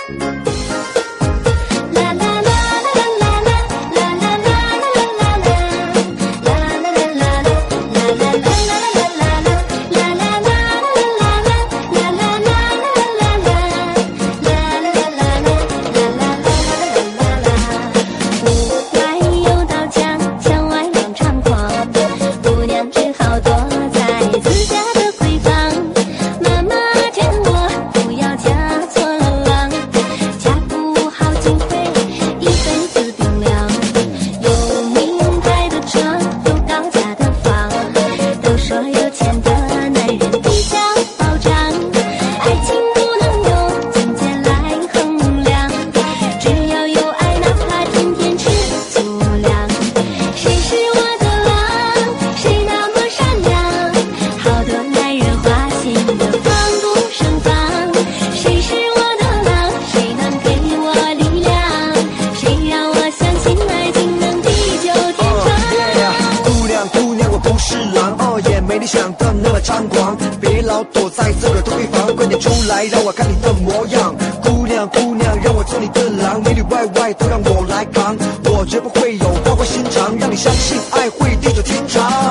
想的那么猖狂，别老躲在这个躲避房，快点出来让我看你的模样。姑娘姑娘，让我做你的郎，内里外外都让我来扛，我绝不会有花花心肠，让你相信爱会地久天长。